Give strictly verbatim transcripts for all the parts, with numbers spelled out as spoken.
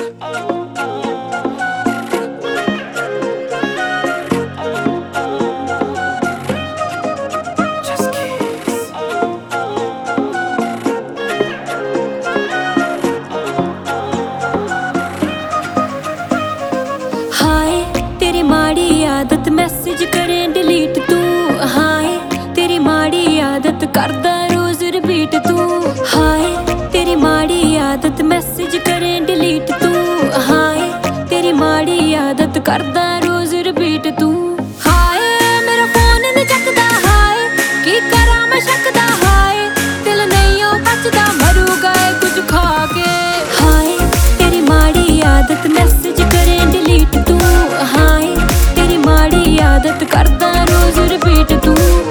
आदत मैसेज करें डिलीट तू, हाय तेरी माड़ी आदत करदा रोज रिपीट तू, हाय तेरी माड़ी आदत मैसेज करें डिलीट तू, हाय तेरी माड़ी आदत करदा रोज रिपीट तू। हाय मेरा फोन नहीं चकदा, हाय की करा मैं शकदा, हाय दिल नहीं ओ बचदा मरूगा कुछ खा के। हाय तेरी माड़ी आदत मैसेज करें डिलीट तू, हाय तेरी माड़ी आदत करदा रोज रिपीट तू।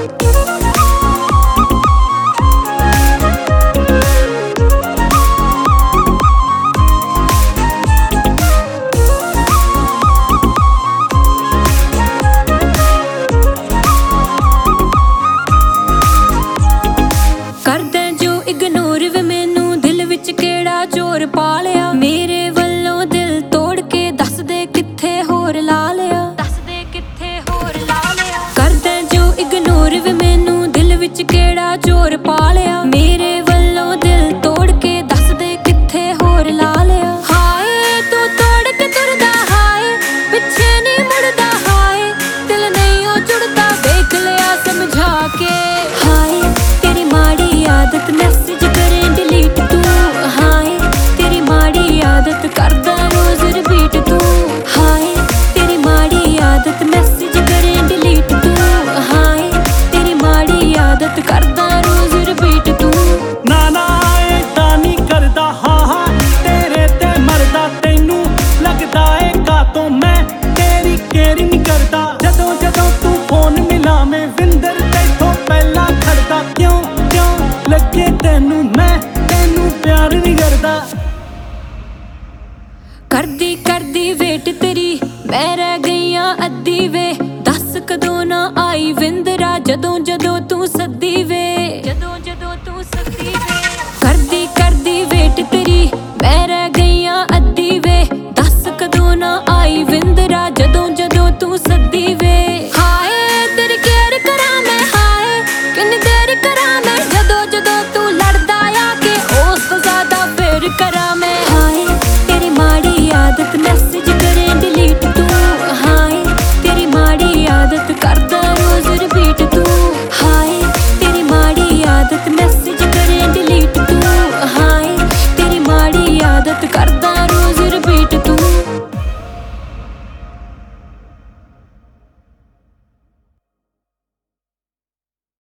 करदा जो इग्नोर वे मैनू दिल विच केड़ा चोर पा लिया, मेरे वल्लों दिल तोड़ के दस दे कित्थे होर ला लिया, दस दे कित्थे होर ला लिया। करदा जो इग्नोर वे मैनू दिल विच केड़ा चोर पा लिया, मेरे वल्लों दिल तोड़ के दस दे कित्थे होर ला लिया। हाय तू तोड़ के तुरदा, हाय पिछे नहीं मुड़दा, हाय दिल नहीं ओ जुड़दा देख लिया समझा के। हाय तेरी माड़ी आदत मैसेज करें डिलीट तू, हाय तेरी माड़ी आदत करदा रोज रिपीट तू, हाय तेरी माड़ी आदत मैसेज करें डिलीट तू, हाय तेरी माड़ी आदत करदा रोज रिपीट तू। ना ना ऐदा नहीं करदा, हाँ हाँ तेरे ते मरदा, तैनू लगदा है कातों मैं तेरी केयर नहीं करदा। जदों जदों तू फोन मिलावें विंदर तैथों पहला खड़दा, क्यों क्यों लगे तैनू मैं तैनू प्यार नहीं करदा। करदी करदी वेट तेरी मैं रह गईयां अद्धी वे, दस कदों ना आई विंदरा जदों जदों तू